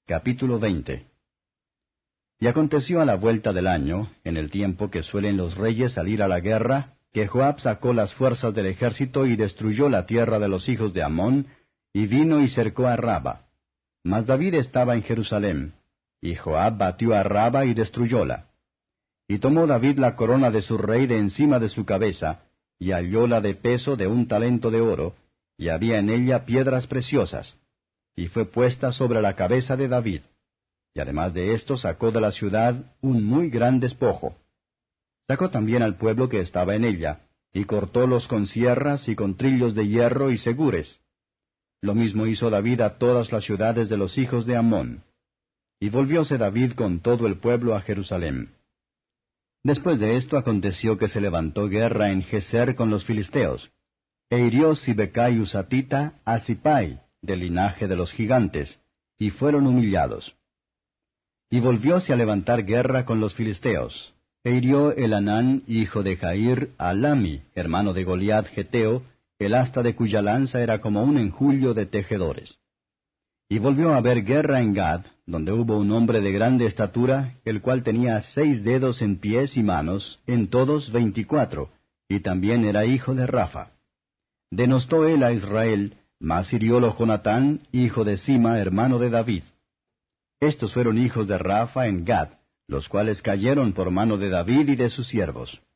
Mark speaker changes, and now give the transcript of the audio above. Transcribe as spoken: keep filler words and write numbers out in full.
Speaker 1: Capítulo veinte. Y aconteció a la vuelta del año, en el tiempo que suelen los reyes salir a la guerra, que Joab sacó las fuerzas del ejército y destruyó la tierra de los hijos de Amón, y vino y cercó a Raba. Mas David estaba en Jerusalem, y Joab batió a Raba y destruyóla. Y tomó David la corona de su rey de encima de su cabeza, y hallóla de peso de un talento de oro, y había en ella piedras preciosas, y fue puesta sobre la cabeza de David. Y además de esto sacó de la ciudad un muy gran despojo. Sacó también al pueblo que estaba en ella, y cortólos con sierras y con trillos de hierro y segures. Lo mismo hizo David a todas las ciudades de los hijos de Amón. Y volvióse David con todo el pueblo a Jerusalem. Después de esto aconteció que se levantó guerra en Geser con los filisteos, e hirió Sibecai Husatita a Sipai, del linaje de los gigantes, y fueron humillados. Y volvióse a levantar guerra con los filisteos, e hirió Elanán, hijo de Jair, a Lami, hermano de Goliat Geteo, el asta de cuya lanza era como un enjullo de tejedores. Y volvió a haber guerra en Gad, donde hubo un hombre de grande estatura, el cual tenía seis dedos en pies y manos, en todos veinticuatro, y también era hijo de Rafa. Denostó él a Israel, mas hiriólo Jonatán, hijo de Sima, hermano de David. Estos fueron hijos de Rafa en Gad, los cuales cayeron por mano de David y de sus siervos.